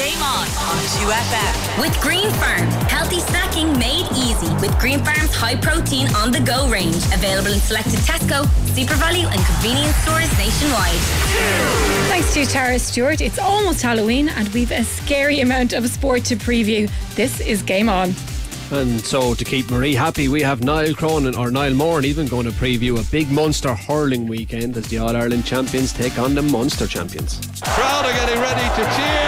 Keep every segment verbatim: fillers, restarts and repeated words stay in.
Game On on two F M. With Green Farm. Healthy snacking made easy with Green Farm's high protein on the go range. Available in selected Tesco, Super Value and convenience stores nationwide. Thanks to Tara Stewart. It's almost Halloween and we've a scary amount of sport to preview. This is Game On. And so to keep Marie happy, we have Niall Cronin or Niall Moran even going to preview a big Munster hurling weekend as the All-Ireland champions take on the Munster champions. Crowd are getting ready to cheer,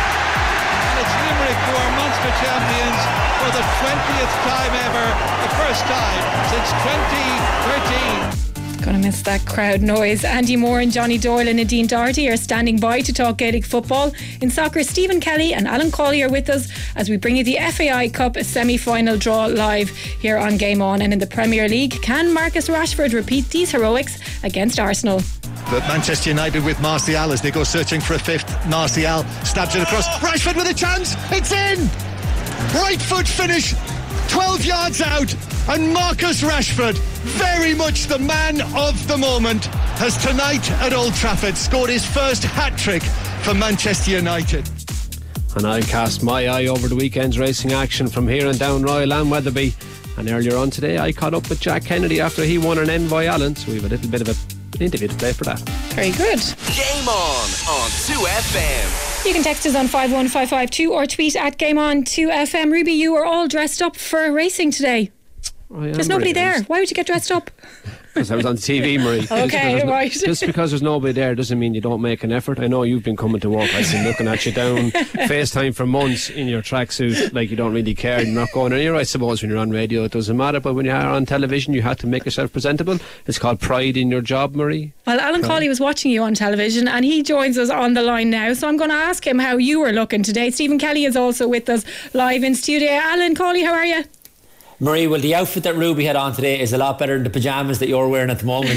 and it's Limerick who are Munster champions for the twentieth time ever, the first time since twenty thirteen. Gonna miss that crowd noise. Andy Moore and Johnny Doyle and Nadine Doherty are standing by to talk Gaelic football. In soccer, Stephen Kelly and Alan Cawley are with us as we bring you the F A I Cup semi-final draw live here on Game On. And in the Premier League, can Marcus Rashford repeat these heroics against Arsenal? But Manchester United with Martial as they go searching for a fifth. Martial stabs it across. Rashford with a chance. It's in. Right foot finish. twelve yards out. And Marcus Rashford, very much the man of the moment, has tonight at Old Trafford scored his first hat-trick for Manchester United. And I cast my eye over the weekend's racing action from here and down Royal and Wetherby. And earlier on today I caught up with Jack Kennedy after he won an Envoy Allen, so we have a little bit of a, an interview to play for that. Very good. Game On on two F M. You can text us on five one five five two or tweet at Game On two F M. Ruby, you are all dressed up for racing today. There's nobody there. Why would you get dressed up? Because I was on T V, Marie. Okay, just right. No, just because there's nobody there doesn't mean you don't make an effort. I know you've been coming to work. I've been looking at you down FaceTime for months in your tracksuit, like you don't really care. You're not going anywhere. I suppose when you're on radio it doesn't matter, but when you're on television you have to make yourself presentable. It's called pride in your job, Marie. Well, Alan Pride. Cawley was watching you on television and he joins us on the line now, so I'm going to ask him how you were looking today. Stephen Kelly is also with us live in studio. Alan Cawley, how are you? Marie, well, the outfit that Ruby had on today is a lot better than the pyjamas that you're wearing at the moment.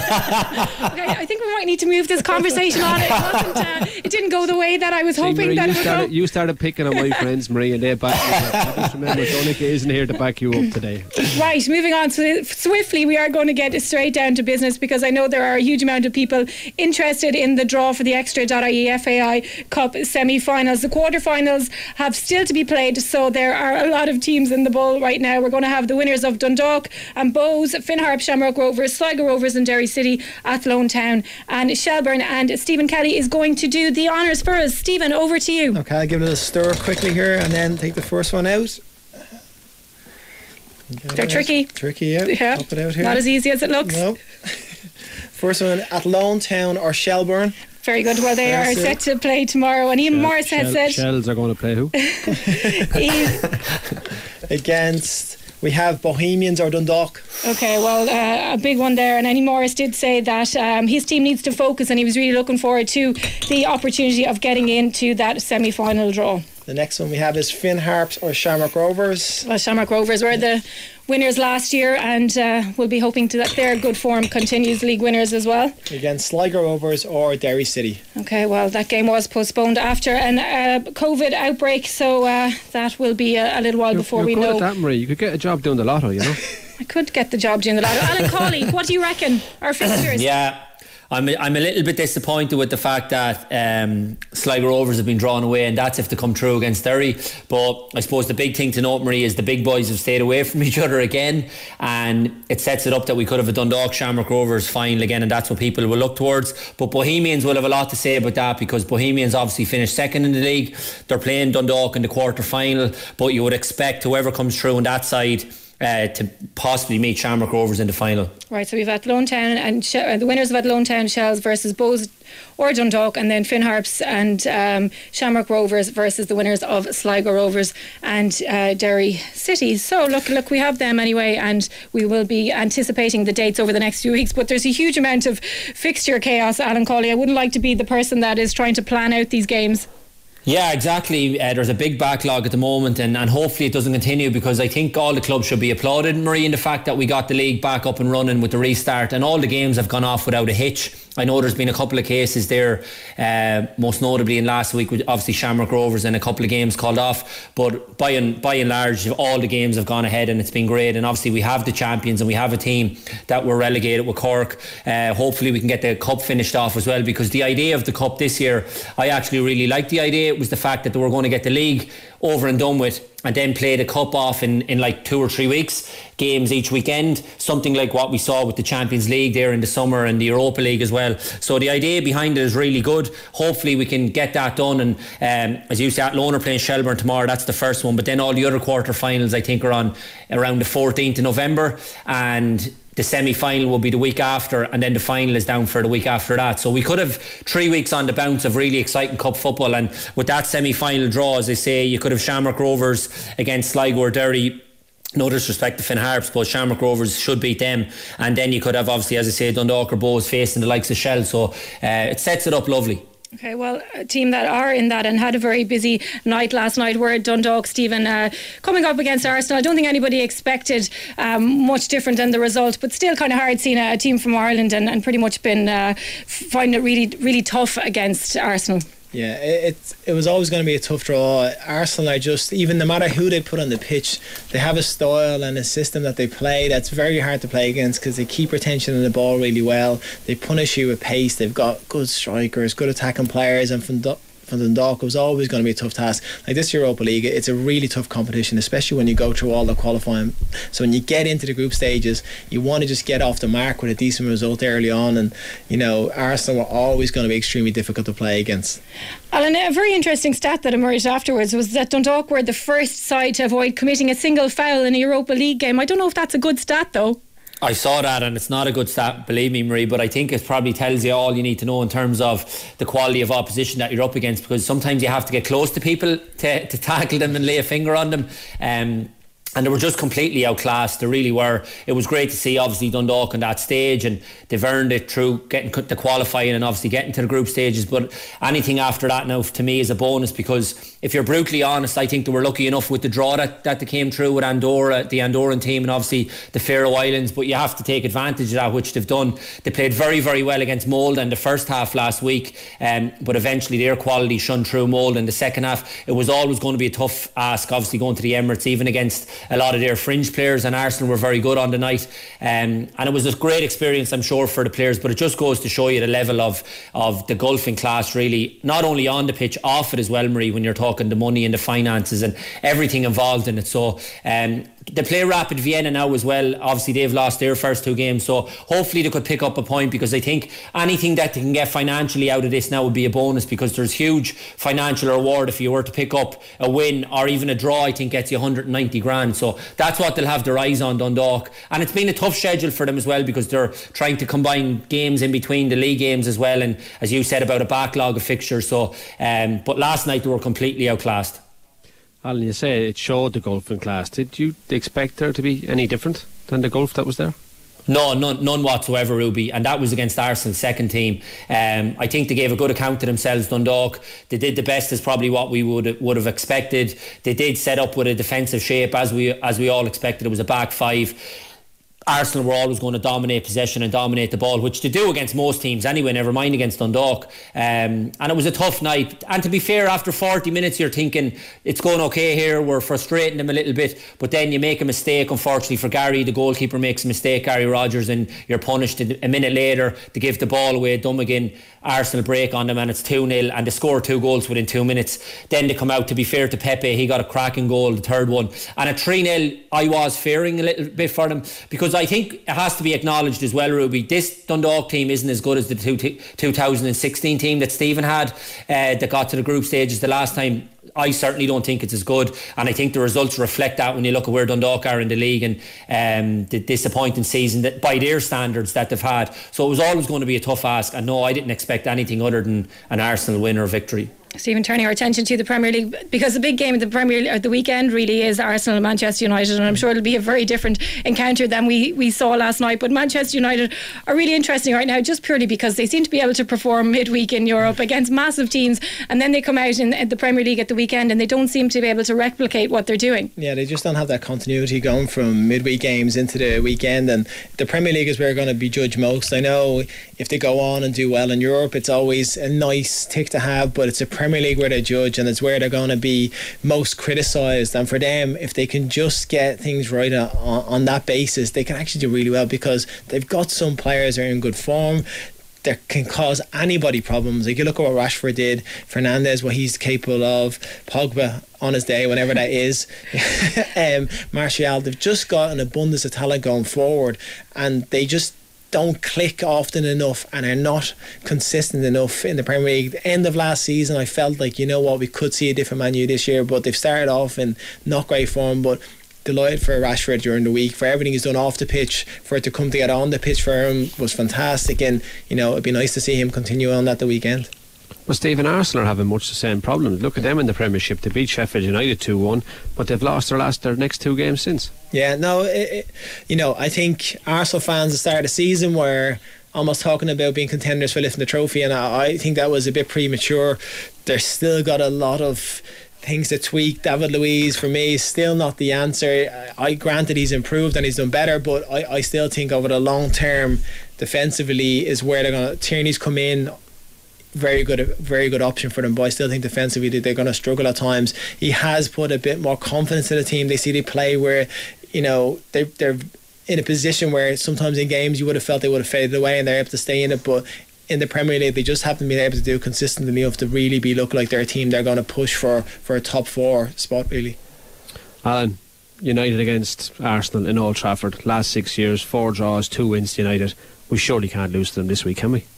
Okay, I think we might need to move this conversation on. It wasn't. Uh, it didn't go the way that I was See, hoping Marie, that you it would started, go. you started picking on my friends, Marie, and they backed you up. Just remember, Donica isn't here to back you up today. Right, moving on so swiftly, we are going to get straight down to business because I know there are a huge amount of people interested in the draw for the extra dot I E F A I Cup semi-finals. The quarter-finals have still to be played, so there are a lot of teams in the bowl right now. We're going to have the winners of Dundalk and Bows, Finn Harp, Shamrock Rovers, Sligo Rovers and Derry City, Athlone Town and Shelbourne. And Stephen Kelly is going to do the honours for us. Stephen, over to you. Okay, I'll give it a stir quickly here and then take the first one out. They're tricky. Tricky, yeah. Yeah. Pop it out here. Not as easy as it looks. No. First one, Athlone Town or Shelbourne. Very good. Well, they That's are it. set to play tomorrow. And Ian Shell- Morris has Shell- said Shells are going to play who? Against, we have Bohemians or Dundalk. Okay, well, uh, a big one there. And Annie Morris did say that um, his team needs to focus and he was really looking forward to the opportunity of getting into that semi-final draw. The next one we have is Finn Harps or Shamrock Rovers. Well, Shamrock Rovers were the winners last year and uh, we'll be hoping to that their good form continues, league winners as well. Against Sligo Rovers or Derry City. Okay, well, that game was postponed after an uh, COVID outbreak, so uh, that will be a, a little while You're, before you're we good know. at that, Marie. You could get a job doing the lotto, you know. I could get the job doing the lotto. Alan Cawley, what do you reckon? Our fixtures? Yeah, I'm a, I'm a little bit disappointed with the fact that um, Sligo Rovers have been drawn away, and that's if they come through against Derry. But I suppose the big thing to note, Marie, is the big boys have stayed away from each other again, and it sets it up that we could have a Dundalk Shamrock Rovers final again, and that's what people will look towards. But Bohemians will have a lot to say about that because Bohemians obviously finished second in the league. They're playing Dundalk in the quarter final, but you would expect whoever comes through on that side Uh, to possibly meet Shamrock Rovers in the final. Right, so we've Athlone Town and Sh- uh, the winners of Athlone Town Shells versus Bows or Dundalk, and then Finn Harps and um, Shamrock Rovers versus the winners of Sligo Rovers and uh, Derry City. So look, look, we have them anyway, and we will be anticipating the dates over the next few weeks. But there's a huge amount of fixture chaos, Alan Cawley. I wouldn't like to be the person that is trying to plan out these games. Yeah, exactly. Uh, there's a big backlog at the moment, and, and hopefully it doesn't continue, because I think all the clubs should be applauded, Marie, in the fact that we got the league back up and running with the restart, and all the games have gone off without a hitch. I know there's been a couple of cases there, uh, most notably in last week with obviously Shamrock Rovers and a couple of games called off. But by and by and large, all the games have gone ahead and it's been great. And obviously we have the champions and we have a team that were relegated with Cork. Uh, hopefully we can get the cup finished off as well, because the idea of the cup this year, I actually really liked the idea. It was the fact that they were going to get the league over and done with and then play the cup off in, in like two or three weeks, games each weekend, something like what we saw with the Champions League there in the summer and the Europa League as well. So the idea behind it is really good. Hopefully we can get that done, and um, as you said, Athlone are playing Shelbourne tomorrow, that's the first one, but then all the other quarter-finals I think are on around the fourteenth of November, and the semi-final will be the week after, and then the final is down for the week after that. So we could have three weeks on the bounce of really exciting cup football, and with that semi-final draw, as I say, you could have Shamrock Rovers against Sligo or Derry. No disrespect to Finn Harps, but Shamrock Rovers should beat them, and then you could have obviously, as I say, Dundalk or Bohs facing the likes of Shell. So uh, it sets it up lovely. Okay, well, a team that are in that and had a very busy night last night were Dundalk, Stephen, uh, coming up against Arsenal. I don't think anybody expected um, much different than the result, but still kind of hard seeing a, a team from Ireland and, and pretty much been uh, finding it really, really tough against Arsenal. Yeah, it, it it was always going to be a tough draw. Arsenal are just, even no matter who they put on the pitch, they have a style and a system that they play that's very hard to play against, because they keep retention of the ball really well. They punish you with pace. They've got good strikers, good attacking players, and from from Dundalk, it was always going to be a tough task. Like this Europa League, it's a really tough competition, especially when you go through all the qualifying. So when you get into the group stages, you want to just get off the mark with a decent result early on, and you know, Arsenal were always going to be extremely difficult to play against. Alan, a very interesting stat that emerged afterwards was that Dundalk were the first side to avoid committing a single foul in a Europa League game. I don't know if that's a good stat though. I saw that, and it's not a good stat, believe me, Marie, but I think it probably tells you all you need to know in terms of the quality of opposition that you're up against, because sometimes you have to get close to people to, to tackle them and lay a finger on them. Um, and they were just completely outclassed. They really were. It was great to see, obviously, Dundalk on that stage, and they've earned it through getting the qualifying and obviously getting to the group stages. But anything after that now, to me, is a bonus, because if you're brutally honest, I think they were lucky enough with the draw that, that they came through with Andorra, the Andorran team, and obviously the Faroe Islands. But you have to take advantage of that, which they've done. They played very, very well against Molde in the first half last week, um, but eventually their quality shone through Molde in the second half. It was always going to be a tough ask, obviously, going to the Emirates, even against a lot of their fringe players, and Arsenal were very good on the night, um, and it was a great experience, I'm sure, for the players. But it just goes to show you the level of of the golfing class, really, not only on the pitch, off it as well, Marie, when you're talking the money and the finances and everything involved in it. So um, they play Rapid Vienna now as well. Obviously they've lost their first two games, so hopefully they could pick up a point, because I think anything that they can get financially out of this now would be a bonus, because there's huge financial reward if you were to pick up a win, or even a draw. I think gets you one hundred ninety grand, so that's what they'll have their eyes on, Dundalk. And it's been a tough schedule for them as well, because they're trying to combine games in between the league games as well, and as you said, about a backlog of fixtures. So um, but last night they were completely outclassed. Alan, you say it showed the golfing class. Did you expect there to be any different than the golf that was there? No, none, none whatsoever, Ruby, and that was against Arsenal's second team. Um, I think they gave a good account to themselves, Dundalk. They did the best, is probably what we would would have expected. They did set up with a defensive shape, as we as we all expected. It was a back five. Arsenal were always going to dominate possession and dominate the ball, which they do against most teams anyway, never mind against Dundalk. Um, and it was a tough night. And to be fair, after forty minutes you're thinking it's going okay here, we're frustrating them a little bit, but then you make a mistake, unfortunately for Gary, the goalkeeper makes a mistake, Gary Rogers, and you're punished. A minute later they give the ball away, Dummigan, Arsenal break on them, and it's two nil, and they score two goals within two minutes. Then they come out, to be fair to Pepe, he got a cracking goal, the third one, and at three nil I was fearing a little bit for them, because I think it has to be acknowledged as well, Ruby, this Dundalk team isn't as good as the two, two thousand sixteen team that Stephen had, uh, that got to the group stages the last time. I certainly don't think it's as good, and I think the results reflect that when you look at where Dundalk are in the league, and um, the disappointing season that by their standards that they've had. So it was always going to be a tough ask, and no, I didn't expect anything other than an Arsenal win or victory. Stephen, turning our attention to the Premier League, because the big game of the Premier League, or the weekend really is Arsenal and Manchester United, and I'm sure it'll be a very different encounter than we, we saw last night. But Manchester United are really interesting right now, just purely because they seem to be able to perform midweek in Europe against massive teams, and then they come out in, in the Premier League at the weekend and they don't seem to be able to replicate what they're doing. Yeah, they just don't have that continuity going from midweek games into the weekend, and the Premier League is where they're going to be judged most. I know if they go on and do well in Europe, it's always a nice tick to have, but it's a Premier League where they judge, and it's where they're going to be most criticised. And for them, if they can just get things right on, on that basis, they can actually do really well, because they've got some players that are in good form that can cause anybody problems. Like, you look at what Rashford did, Fernandes, what he's capable of, Pogba on his day, whenever that is, um, Martial. They've just got an abundance of talent going forward, and they just don't click often enough and are not consistent enough in the Premier League. The end of last season, I felt like, you know what, we could see a different Man U this year, but they've started off in not great form. But delighted for Rashford during the week, for everything he's done off the pitch, for it to come together on the pitch for him was fantastic, and you know, it'd be nice to see him continue on that the weekend. Well, Stephen, Arsenal are having much the same problem. Look at them in the Premiership. They beat Sheffield United two one, but they've lost their last their next two games since. Yeah, no, it, it, you know, I think Arsenal fans at the start of the season were almost talking about being contenders for lifting the trophy, and I, I think that was a bit premature. They're still got a lot of things to tweak. David Luiz, for me, is still not the answer. I, I granted he's improved and he's done better, but I, I still think over the long term, defensively is where they're going to. Tierney's come in, very good, very good option for them, but I still think defensively they're going to struggle at times. He has put a bit more confidence in the team. They see they play where, you know, they, they're in a position where sometimes in games you would have felt they would have faded away, and they're able to stay in it, but in the Premier League they just haven't been able to do consistently enough to really be look like they're a team they're going to push for for a top four spot, really. Alan, United against Arsenal in Old Trafford, last six years, four draws, two wins to United. We surely can't lose to them this week, can we?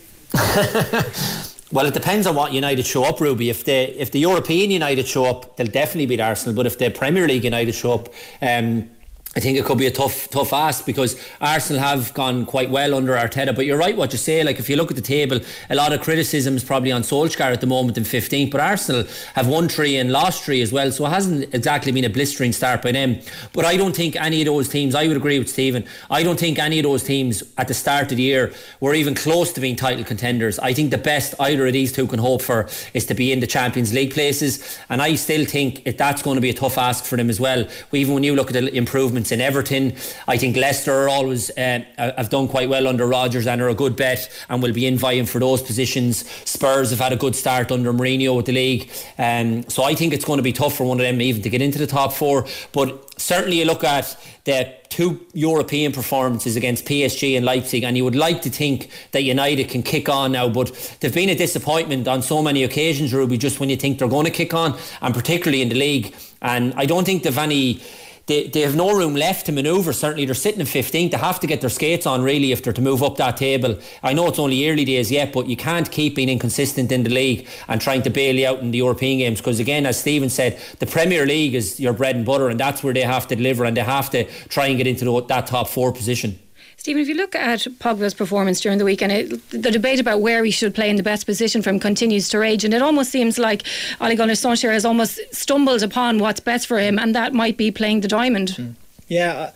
Well, it depends on what United show up, Ruby. If the if the European United show up, they'll definitely beat Arsenal. But if the Premier League United show up, um, I think it could be a tough tough ask, because Arsenal have gone quite well under Arteta. But you're right what you say. Like, if you look at the table, a lot of criticism is probably on Solskjaer at the moment in fifteenth, but Arsenal have won three and lost three as well, so it hasn't exactly been a blistering start by them. But I don't think any of those teams, I would agree with Stephen, I don't think any of those teams at the start of the year were even close to being title contenders. I think the best either of these two can hope for is to be in the Champions League places, and I still think it, that's going to be a tough ask for them as well. Even when you look at the improvements in Everton, I think Leicester are always uh, have done quite well under Rodgers and are a good bet and will be in vying for those positions. Spurs have had a good start under Mourinho with the league, um, so I think it's going to be tough for one of them even to get into the top four. But certainly you look at the two European performances against P S G and Leipzig, and you would like to think that United can kick on now, but they've been a disappointment on so many occasions, Ruby, just when you think they're going to kick on, and particularly in the league. And I don't think they've any They, they have no room left to manoeuvre. Certainly they're sitting in fifteenth. They have to get their skates on really if they're to move up that table. I know it's only early days yet, but you can't keep being inconsistent in the league and trying to bail you out in the European games, because again, as Stephen said, the Premier League is your bread and butter, and that's where they have to deliver, and they have to try and get into the, that top four position. Stephen, if you look at Pogba's performance during the week, and it, the debate about where he should play in the best position for him continues to rage, and it almost seems like Ole Gunnar Solskjaer has almost stumbled upon what's best for him, and that might be playing the diamond. Mm. Yeah,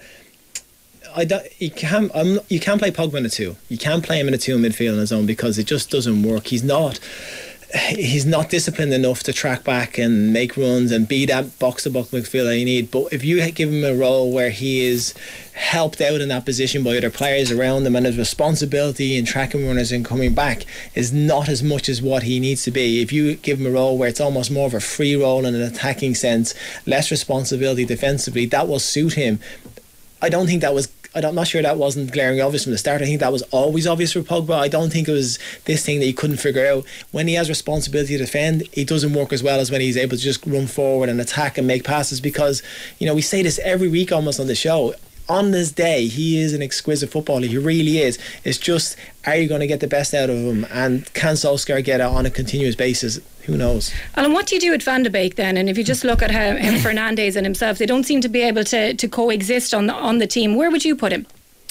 I, I don't, you can't. I'm, you can't play Pogba in a two. You can't play him in a two midfield on his own, because it just doesn't work. He's not. He's not disciplined enough to track back and make runs and be that box-to-box midfielder that you need. But if you give him a role where he is helped out in that position by other players around him, and his responsibility in tracking runners and coming back is not as much as what he needs to be. If you give him a role where it's almost more of a free role in an attacking sense, less responsibility defensively, that will suit him. I don't think that was I'm not sure that wasn't glaring obvious from the start. I think that was always obvious for Pogba. I don't think it was this thing that he couldn't figure out. When he has responsibility to defend, it doesn't work as well as when he's able to just run forward and attack and make passes, because, you know, we say this every week almost on the show. On this day, he is an exquisite footballer. He really is. It's just, are you going to get the best out of him? And can Solskjaer get it on a continuous basis? Who knows? Alan, what do you do with Van de Beek then? And if you just look at how him, Fernandes and himself, they don't seem to be able to, to coexist on the, on the team. Where would you put him?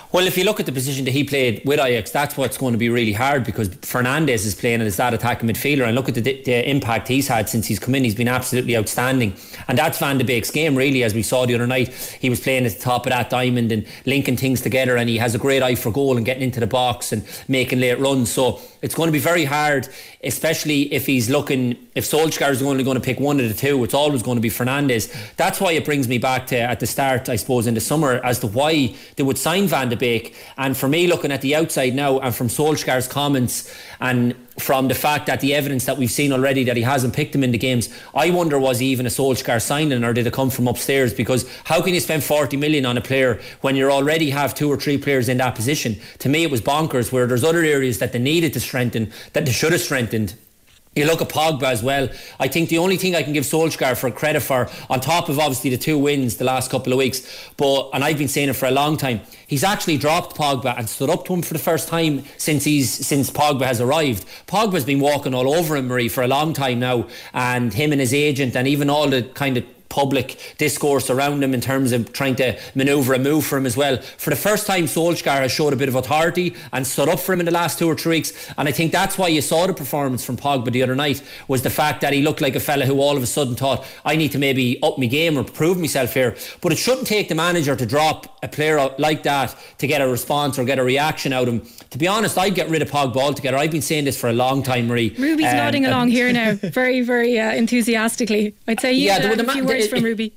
Well, if you look at the position that he played with Ajax, that's what's going to be really hard, because Fernandes is playing as that attacking midfielder, and look at the, the impact he's had since he's come in. He's been absolutely outstanding, and that's Van de Beek's game really, as we saw the other night. He was playing at the top of that diamond and linking things together, and he has a great eye for goal and getting into the box and making late runs. So it's going to be very hard, especially if he's looking, if Solskjaer is only going to pick one of the two, it's always going to be Fernandes. That's why it brings me back to at the start, I suppose, in the summer, as to why they would sign Van de Beek. And for me, looking at the outside now, and from Solskjaer's comments and from the fact that the evidence that we've seen already that he hasn't picked him in the games, I wonder, was he even a Solskjaer signing, or did it come from upstairs? Because how can you spend forty million on a player when you already have two or three players in that position? To me, it was bonkers, where there's other areas that they needed to strengthen, that they should have strengthened. You look at Pogba as well. I think the only thing I can give Solskjaer for credit for, on top of obviously the two wins the last couple of weeks, but, and I've been saying it for a long time, he's actually dropped Pogba and stood up to him for the first time since he's since Pogba has arrived. Pogba's been walking all over him, Marie, for a long time now, and him and his agent, and even all the kind of public discourse around him in terms of trying to manoeuvre a move for him as well. For the first time, Solskjaer has showed a bit of authority and stood up for him in the last two or three weeks, and I think that's why you saw the performance from Pogba the other night, was the fact that he looked like a fella who all of a sudden thought, I need to maybe up my game or prove myself here. But it shouldn't take the manager to drop a player like that to get a response or get a reaction out of him. To be honest, I'd get rid of Pogba altogether. I've been saying this for a long time, Marie. Ruby's um, nodding along here now, very, very uh, enthusiastically. I'd say you yeah, uh, the, the, a few the, words it, from Ruby.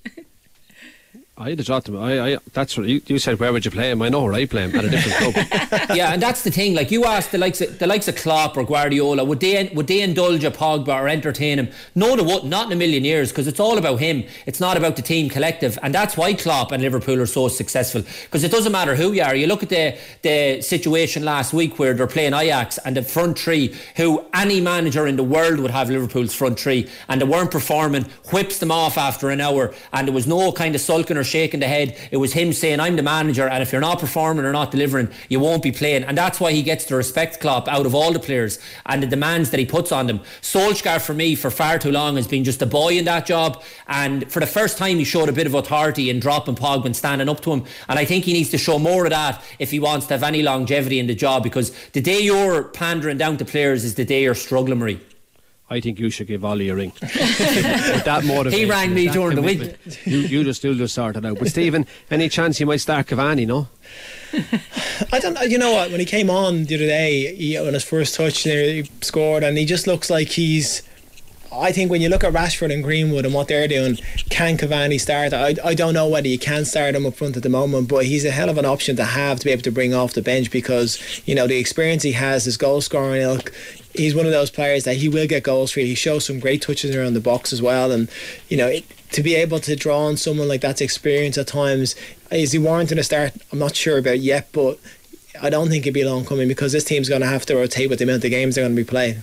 I'd have dropped him. I, I, that's what you, you said. Where would you play him? I know where I play him, at a different club. Yeah, and that's the thing. Like, you asked the likes of the likes of Klopp or Guardiola, would they would they indulge a Pogba or entertain him? No, they wouldn't. Not in a million years, because it's all about him. It's not about the team collective, and that's why Klopp and Liverpool are so successful. Because it doesn't matter who you are. You look at the the situation last week where they're playing Ajax, and the front three, who any manager in the world would have Liverpool's front three, and they weren't performing, whips them off after an hour, and there was no kind of sulking or shaking the head. It was him saying, I'm the manager, and if you're not performing or not delivering, you won't be playing. And that's why he gets the respect, Klopp, out of all the players and the demands that he puts on them. Solskjaer, for me, for far too long has been just a boy in that job, and for the first time he showed a bit of authority in dropping Pogba and standing up to him, and I think he needs to show more of that if he wants to have any longevity in the job, because the day you're pandering down to players is the day you're struggling, Marie. I think you should give Ollie a ring. With that motivation, he rang me during the week. You, you just still just sort it out. But Stephen, any chance you might start Cavani? No. I don't know. You know what? When he came on the other day, he, on his first touch, he scored, and he just looks like he's. I think when you look at Rashford and Greenwood and what they're doing, can Cavani start? I, I don't know whether you can start him up front at the moment, but he's a hell of an option to have to be able to bring off the bench, because, you know, the experience he has, his goal scoring ilk. He's one of those players that he will get goals for you. He shows some great touches around the box as well, and, you know, it, to be able to draw on someone like that's experience at times, is he warranting a start? I'm not sure about yet, but I don't think it'd be long coming, because this team's going to have to rotate with the amount of games they're going to be playing.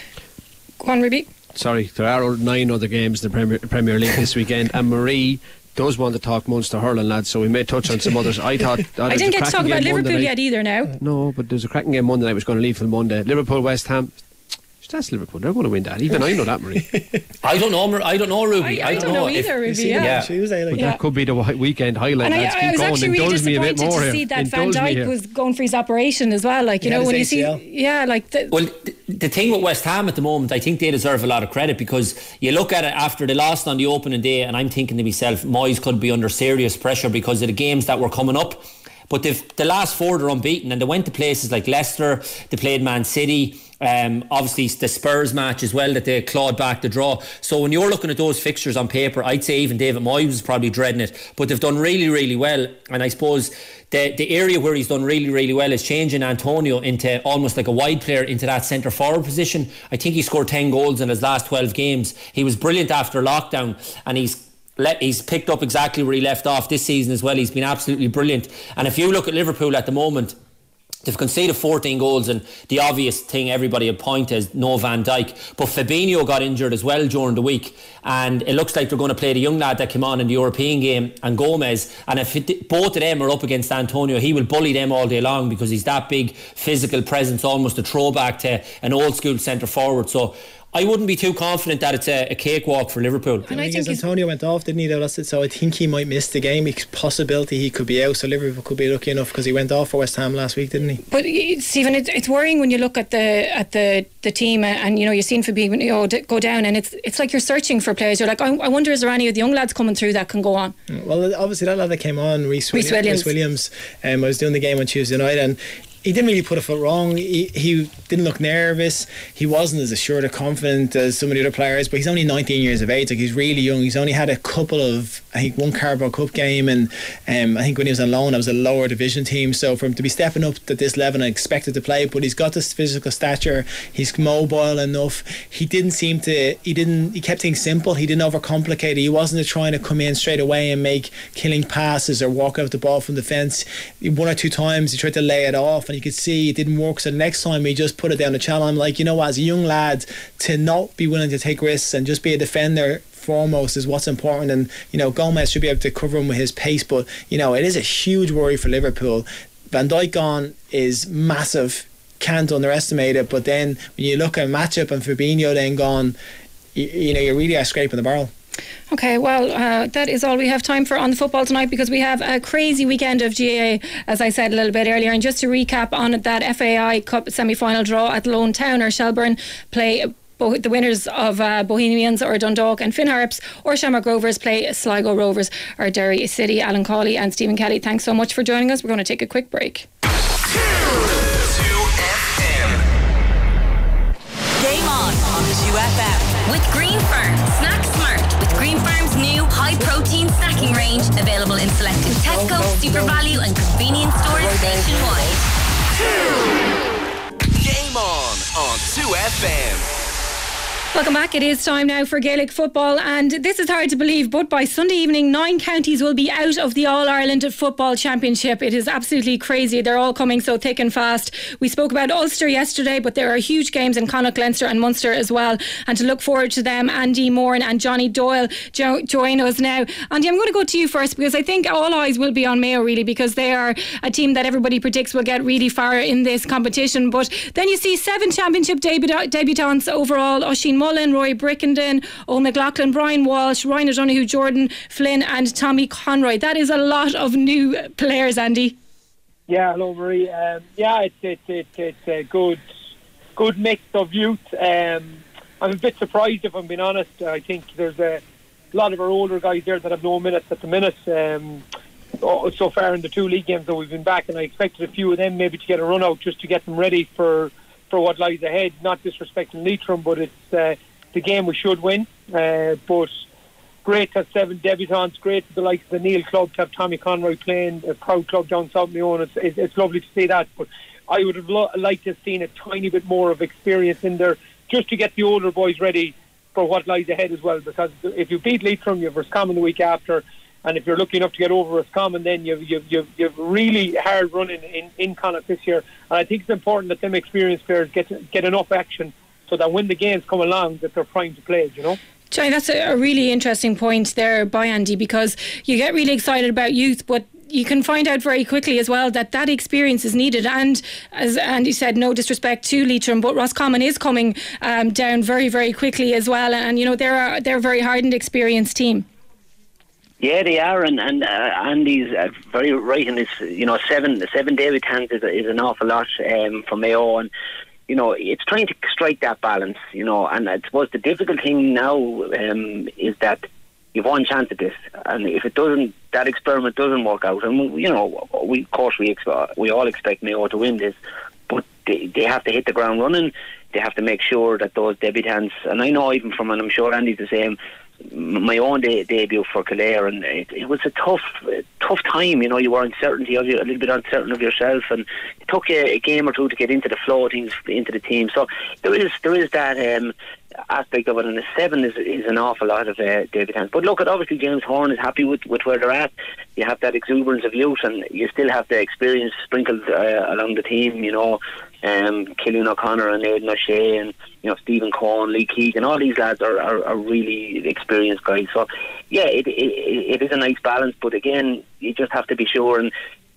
Go on, Ruby. Sorry, there are nine other games in the Premier, Premier League this weekend, and Marie does want to talk Munster hurling, lads, so we may touch on some others. I thought uh, I didn't get to talk about Liverpool yet either now. No, but there's a cracking game Monday night which is going to leave till Monday. Liverpool, West Ham. That's Liverpool. They're going to win that. Even I know that, Marie. I don't know. I don't know, Ruby. I, I, I don't, don't know, know either, if, Ruby. Yeah. yeah. Tuesday, like, but yeah. that could be the weekend highlight. And lads. I, Keep I was going. actually really Indulge me a bit disappointed more to see here. that Indulge Van Dijk was going for his operation as well. Like, you he know, when you A C L. see, yeah, like. The, well, the, the thing with West Ham at the moment, I think they deserve a lot of credit, because you look at it after they lost on the opening day, and I'm thinking to myself, Moyes could be under serious pressure because of the games that were coming up. But the last four they're unbeaten, and they went to places like Leicester, they played Man City, um, obviously the Spurs match as well that they clawed back the draw. So when you're looking at those fixtures on paper, I'd say even David Moyes was probably dreading it. But they've done really, really well, and I suppose the the area where he's done really, really well is changing Antonio into almost like a wide player into that centre forward position. I think he scored ten goals in his last twelve games. He was brilliant after lockdown, and he's Let, he's picked up exactly where he left off this season as well. He's been absolutely brilliant. And if you look at Liverpool at the moment, they've conceded fourteen goals, and the obvious thing everybody would point to is no Van Dijk. But Fabinho got injured as well during the week, and it looks like they're going to play the young lad that came on in the European game, and Gomez. And if it, both of them are up against Antonio, he will bully them all day long, because he's that big physical presence, almost a throwback to an old school centre forward. So I wouldn't be too confident that it's a, a cakewalk for Liverpool. And I think Antonio went off, didn't he? Though, that's it. So I think he might miss the game. It's possibility he could be out. So Liverpool could be lucky enough because he went off for West Ham last week, didn't he? But Stephen, it's, it's worrying when you look at the at the, the team and, and you know you've seen Fabinho, you know, go down, and it's it's like you're searching for players. You're like, I, I wonder is there any of the young lads coming through that can go on? Well, obviously that lad that came on, Reece Williams. Williams. Williams. Um, I was doing the game on Tuesday night and he didn't really put a foot wrong. He, he didn't look nervous. He wasn't as assured or confident as some of the other players, but he's only nineteen years of age. Like, he's really young. He's only had a couple of, I think, one Carabao Cup game, and um, I think when he was on loan, it was a lower division team. So for him to be stepping up at this level, I expected to play, but he's got this physical stature. He's mobile enough. He didn't seem to, he didn't, he kept things simple. He didn't overcomplicate it. He wasn't trying to come in straight away and make killing passes or walk out the ball from the fence. One or two times he tried to lay it off, and you could see it didn't work. So the next time he just put it down the channel. I'm like, you know, as a young lad, to not be willing to take risks and just be a defender foremost is what's important. And you know, Gomez should be able to cover him with his pace, but you know, it is a huge worry for Liverpool. Van Dijk gone is massive, can't underestimate it. But then when you look at Matchup and Fabinho then gone, you, you know, you really are scraping the barrel. Okay, well, uh, that is all we have time for on the football tonight, because we have a crazy weekend of G A A, as I said a little bit earlier. And just to recap on that F A I Cup semi-final draw at Lone Town or Shelburne play the winners of uh, Bohemians or Dundalk and Finn Harps, or Shamrock Rovers play Sligo Rovers or Derry City. Alan Cawley and Stephen Kelly, thanks so much for joining us. We're going to take a quick break. Game on on two F M with Green Farm. Snack smart with Green Farm's new high protein snacking range, available in selected Tesco, Super Value and convenience stores nationwide. Game on on two F M. Welcome back. It is time now for Gaelic football, and this is hard to believe, but by Sunday evening nine counties will be out of the All-Ireland Football Championship. It is absolutely crazy. They're all coming so thick and fast. We spoke about Ulster yesterday, but there are huge games in Connacht, Leinster and Munster as well, and to look forward to them, Andy Moran and Johnny Doyle jo- join us now. Andy, I'm going to go to you first, because I think all eyes will be on Mayo, really, because they are a team that everybody predicts will get really far in this competition. But then you see seven championship debu- debutants overall: Oisin Mullen, Roy Brickenden, Owen McLaughlin, Brian Walsh, Ryan O'Donoghue, Jordan Flynn and Tommy Conroy. That is a lot of new players, Andy. Yeah, hello Marie. Um, yeah, it's it's it's it's a good good mix of youth. Um, I'm a bit surprised, if I'm being honest. I think there's a lot of our older guys there that have no minutes at the minute. Um, so far in the two league games that we've been back, and I expected a few of them maybe to get a run out just to get them ready for for what lies ahead. Not disrespecting Leitrim, but it's uh, the game we should win. Uh, but great to have seven debutants. Great to the likes of the Neil Club to have Tommy Conroy playing, a proud club down South Leon. It's, it's, it's lovely to see that. But I would have lo- liked to have seen a tiny bit more of experience in there, just to get the older boys ready for what lies ahead as well. Because if you beat Leitrim, you have Roscommon the week after. And if you're lucky enough to get over Roscommon, then you've, you've, you've, you've really hard running in, in Connacht this year. And I think it's important that them experienced players get get enough action so that when the games come along, that they're primed to play, you know? Johnny, that's a, a really interesting point there by Andy, because you get really excited about youth, but you can find out very quickly as well that that experience is needed. And as Andy said, no disrespect to Leitrim, but Roscommon is coming um, down very, very quickly as well. And, you know, they're a, they're a very hardened, experienced team. Yeah, they are, and and uh, Andy's uh, very right in this. You know, seven seven debutants is, is an awful lot um, for Mayo, and you know, it's trying to strike that balance. You know, and I suppose the difficult thing now um, is that you've one chance at this, and if it doesn't, that experiment doesn't work out, and you know, we of course we ex- we all expect Mayo to win this, but they, they have to hit the ground running. They have to make sure that those debutants, and I know even from, and I'm sure Andy's the same, my own de- debut for Kildare, and it, it was a tough tough time. You know, you were uncertainty of you, a little bit uncertain of yourself, and it took you a game or two to get into the flow of things, into the team. So there is there is that um, aspect of it, and the seven is, is an awful lot of uh, debutants. But look, at obviously James Horn is happy with, with where they're at. You have that exuberance of youth, and you still have the experience sprinkled uh, along the team. You know, um, Killian O'Connor and Aidan O'Shea, and you know, Stephen Cohen, Lee Keegan, all these lads are, are, are really experienced guys. So yeah, it, it it is a nice balance, but again, you just have to be sure. And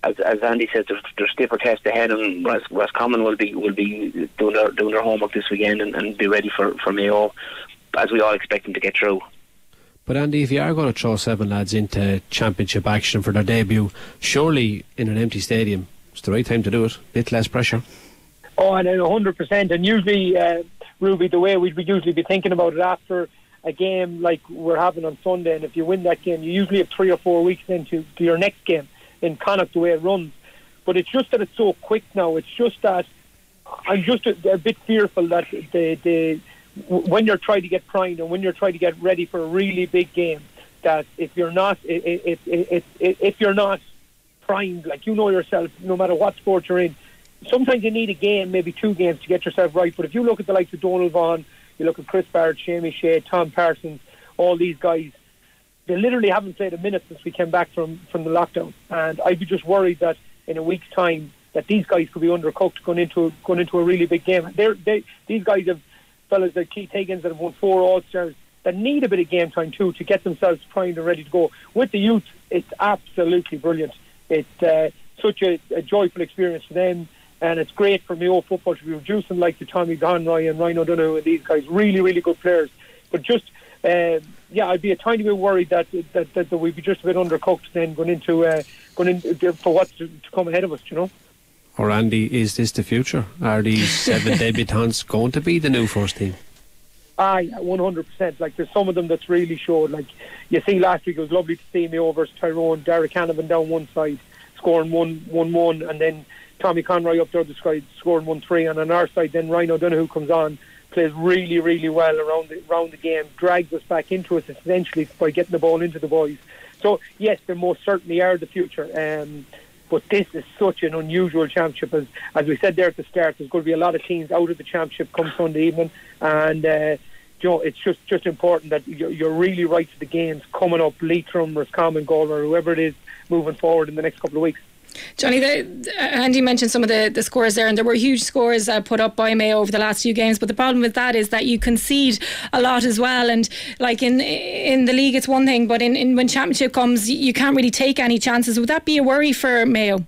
as, as Andy said, there's, there's stiffer tests ahead, and Ros- Roscommon will be will be doing their doing their homework this weekend and, and be ready for, for Mayo, as we all expect them to get through. But Andy, if you are going to throw seven lads into championship action for their debut, surely in an empty stadium, it's the right time to do it. Bit less pressure. Oh, and one hundred percent. And usually, uh, Ruby, the way we'd usually be thinking about it after a game like we're having on Sunday, and if you win that game, you usually have three or four weeks into to your next game in Connacht, the way it runs. But it's just that it's so quick now. It's just that I'm just a, a bit fearful that the, the when you're trying to get primed and when you're trying to get ready for a really big game, that if you're not if if, if, if you're not primed, like you know yourself, no matter what sport you're in, sometimes you need a game, maybe two games to get yourself right. But if you look at the likes of Donal Vaughan, you look at Chris Barrett, Jamie Shea, Tom Parsons, all these guys, they literally haven't played a minute since we came back from, from the lockdown. And I'd be just worried that in a week's time that these guys could be undercooked going into going into a really big game. They're, they these guys have fellas like Keith Higgins that have won four All-Stars that need a bit of game time too to get themselves primed and ready to go. With the youth, it's absolutely brilliant. It's uh, such a, a joyful experience for them. And it's great for Mayo football to be reducing like the Tommy Conroy and Ryan O'Donoghue and these guys, really, really good players. But just, uh, yeah, I'd be a tiny bit worried that that, that, that we'd be just a bit undercooked then going into uh, going in for what's to, to come ahead of us, you know. Or Andy, is this the future? Are these seven debutants going to be the new first team? Aye, one hundred percent. Like there's some of them that's really showed. Like you see, last week it was lovely to see Mayo versus Tyrone, Derek Canavan down one side, scoring one, one, one, and then Tommy Conroy up the other side scoring one three, and on our side then Ryan O'Donoghue comes on, plays really really well around the, around the game, drags us back into it essentially by getting the ball into the boys. So yes, they most certainly are the future, um, but this is such an unusual championship. As as we said there at the start, there's going to be a lot of teams out of the championship come Sunday evening, and uh, you know, it's just, just important that you're, you're really right to the games coming up, Leitrim, Roscommon, Galway, whoever it is moving forward in the next couple of weeks. Johnny, the, uh, Andy mentioned some of the, the scores there, and there were huge scores uh, put up by Mayo over the last few games, but the problem with that is that you concede a lot as well, and like in in the league it's one thing, but in, in when championship comes you can't really take any chances. Would that be a worry for Mayo?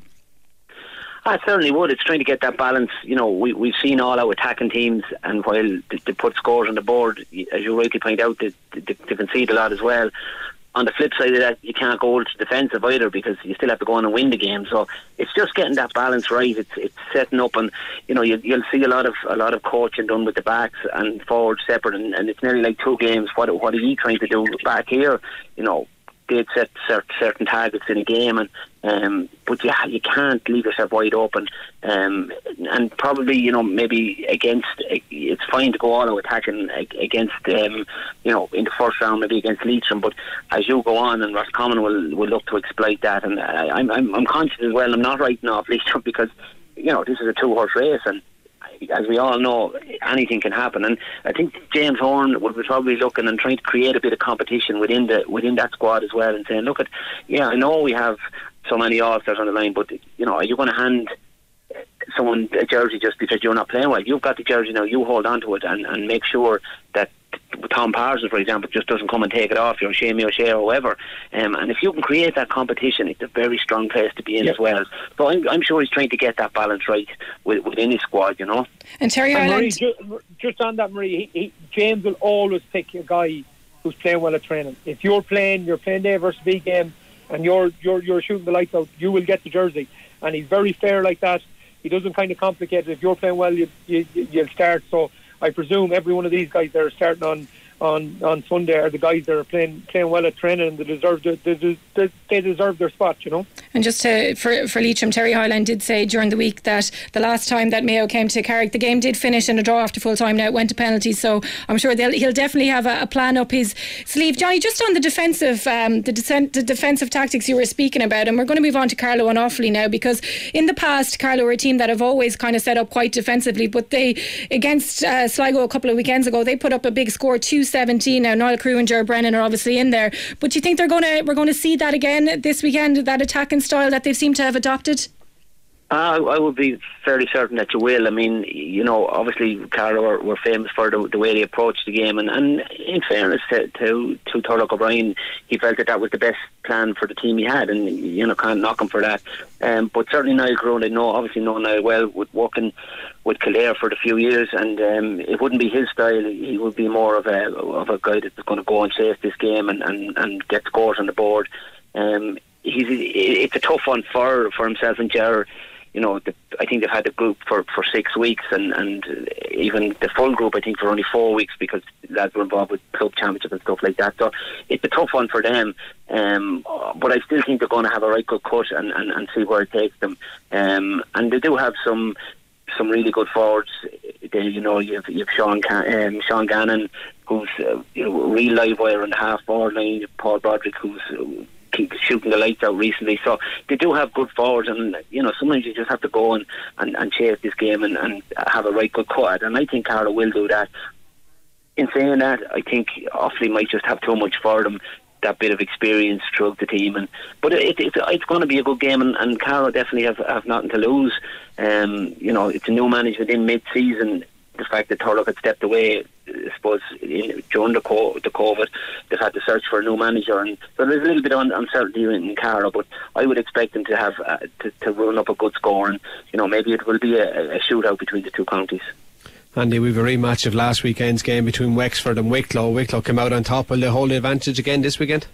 I certainly would. It's trying to get that balance. You know, we, we've seen all our attacking teams, and while they, they put scores on the board, as you rightly point out, they, they, they concede a lot as well. On the flip side of that, you can't go ultra defensive either because you still have to go on and win the game. So it's just getting that balance right. It's it's setting up, and you know you, you'll see a lot of a lot of coaching done with the backs and forwards separate, and, and it's nearly like two games. What what are you trying to do back here? You know, they'd set certain targets in a game, and um, but yeah, you can't leave yourself wide open. Um, and probably, you know, maybe against, it's fine to go all out attacking against, um, you know, in the first round, maybe against Leitrim. But as you go on, and Roscommon will will look to exploit that. And I, I'm I'm I'm conscious as well. I'm not writing off Leitrim because, you know, this is a two horse race, and as we all know, anything can happen. And I think James Horn would be probably looking and trying to create a bit of competition within the within that squad as well, and saying, look at, yeah, I know we have so many All-Stars on the line, but you know, are you going to hand someone a jersey just because you're not playing well? You've got the jersey now, you hold on to it and, and make sure that Tom Parsons, for example, just doesn't come and take it off you, or Shamie O'Shea or whoever. Um, and if you can create that competition, it's a very strong place to be in, yep, as well. So I'm, I'm sure he's trying to get that balance right with, within his squad, you know. And Terry and Ireland, Marie, just, just on that, Marie, he, he, James will always pick a guy who's playing well at training. If you're playing, you're playing day versus B game, and you're you're you're shooting the lights out, you will get the jersey. And he's very fair like that. He doesn't kind of complicate it. If you're playing well, you, you you'll start. So I presume every one of these guys that are starting on on on Sunday are the guys that are playing playing well at training, and they deserve the, they, they, they deserve their spot, you know. And just to, for for Leitrim, Terry Highland did say during the week that the last time that Mayo came to Carrick, the game did finish in a draw after full time. Now it went to penalties, so I'm sure they'll, he'll definitely have a, a plan up his sleeve. Johnny, just on the defensive um, the, de- the defensive tactics you were speaking about, and we're going to move on to Carlow and Offaly now, because in the past Carlow were a team that have always kind of set up quite defensively, but they against uh, Sligo a couple of weekends ago, they put up a big score, two seventeen. Now Niall Crew and Ger Brennan are obviously in there, but do you think they're going to we're going to see that again this weekend, that attacking style that they seem to have adopted? Uh, I would be fairly certain that you will. I mean, you know, obviously Carlow were, were famous for the, the way they approached the game, and, and in fairness to to, to Turlough O'Brien, he felt that that was the best plan for the team he had, and you know, can't knock him for that. Um, but certainly Niall Crone, I know, obviously know Niall well, with working with Kildare for the few years, and um, it wouldn't be his style. He would be more of a of a guy that's going to go and chase this game and, and, and get scores on the board. Um, he's it's a tough one for for himself and Ger. You know, the, I think they've had the group for, for six weeks and, and even the full group, I think, for only four weeks because lads were involved with club championship and stuff like that. So it's a tough one for them. Um, but I still think they're going to have a right good cut and, and, and see where it takes them. Um, and they do have some some really good forwards. They, you know, you have, you have Sean, um, Sean Gannon, who's uh, you know, real live wire in the half forward line. Paul Broderick, who's Uh, shooting the lights out recently, so they do have good forwards, and you know, sometimes you just have to go and, and, and chase this game and, and have a right good cut, and I think Carlow will do that. In saying that, I think Offaly might just have too much for them, that bit of experience throughout the team, and but it, it, it's going to be a good game, and, and Carlow definitely have, have nothing to lose. Um, you know, it's a new management in mid-season. The fact that Turlough had stepped away, I suppose, in, during the, co- the COVID, they've had to search for a new manager, and so there's a little bit of uncertainty in, in Carlow, but I would expect them to have uh, to, to run up a good score, and you know, maybe it will be a, a shootout between the two counties. Andy, we've a rematch of last weekend's game between Wexford and Wicklow. Wicklow came out on top. Will they hold the advantage again this weekend?